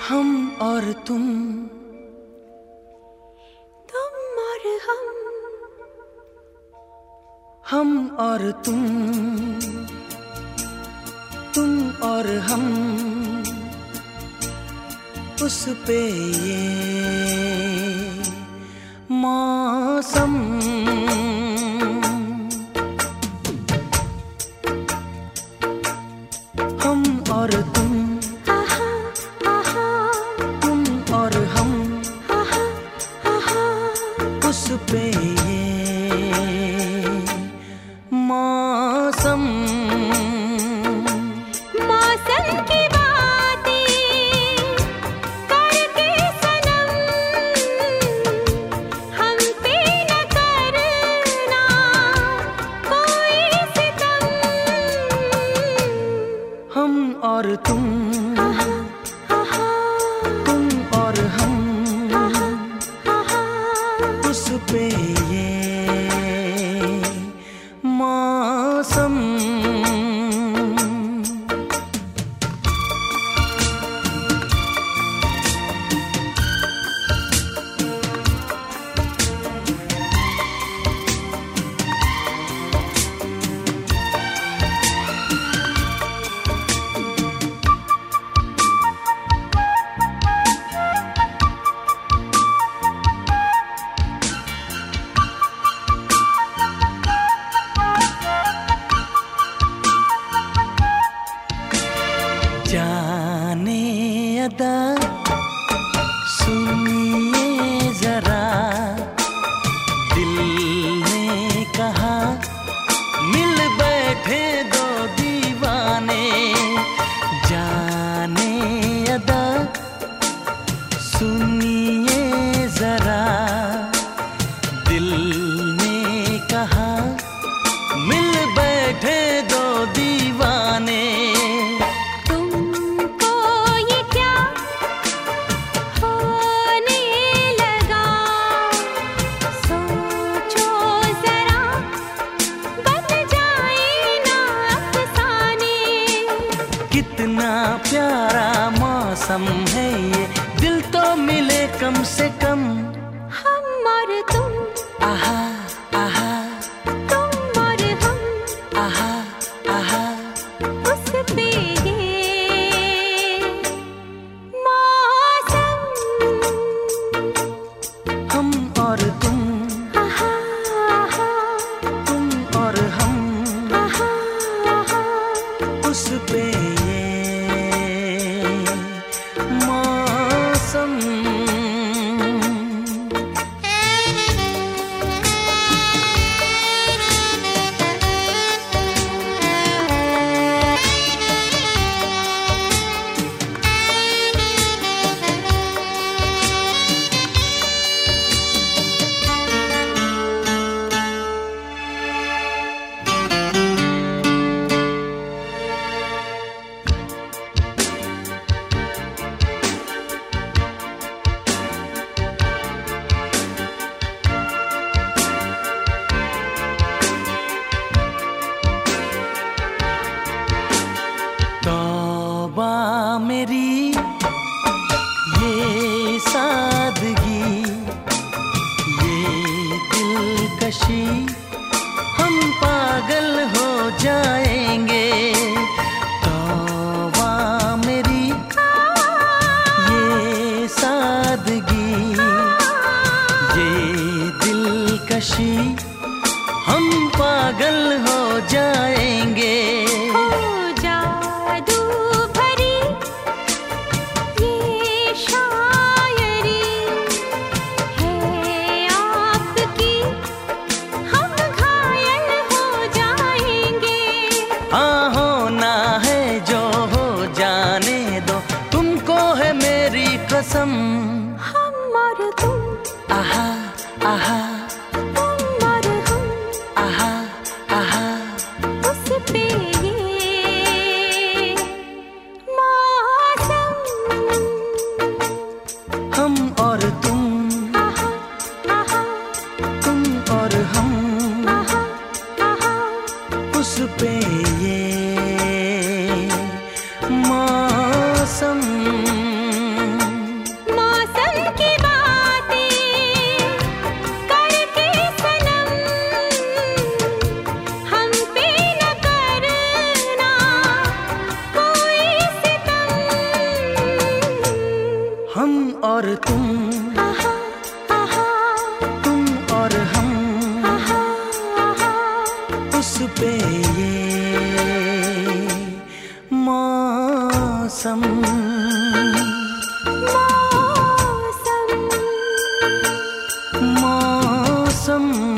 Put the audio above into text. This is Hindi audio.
हम और तुम और हम और तुम और हम, उस पे ये मौसम। हम और तुम और हम, उस पे ये मौसम। मौसम की बातें करके सनम, हम पे न करना कोई सितम। हम और तुम और हम, उस पे ये मौसम। जाने अदा सुनिए जरा, दिल ने कहा मिल बैठे दो दीवाने। जाने अदा सुनिए जरा, दिल ने कहा मिल बैठे दो दीवाने। कितना प्यारा मौसम है ये, दिल तो मिले कम से कम। हम और तुम, आहा आहा, तुम और हम, आहा आहा, उस पे ये मौसम। हम और तुम आहा आहा, तुम और हम, आहा आहा, उस पे ये मौसम। तौबा मेरी ये सादगी, ये दिलकशी, हम पागल हो जाएंगे। तौबा मेरी ये सादगी, ये दिलकशी, हम पागल हो जाएंगे। हो जादू भरी ये शायरी है आपकी, हम घायल हो जाएंगे। हाँ होना है जो हो जाने दो, तुमको है मेरी कसम। हम और तुम, आहा आहा, तुम और हम, आहा आहा, उस पे ये मौसम। हम और तुम आहा आहा, तुम और हम, आहा आहा, उस पे ये मौसम। मौसम मौसम मौसम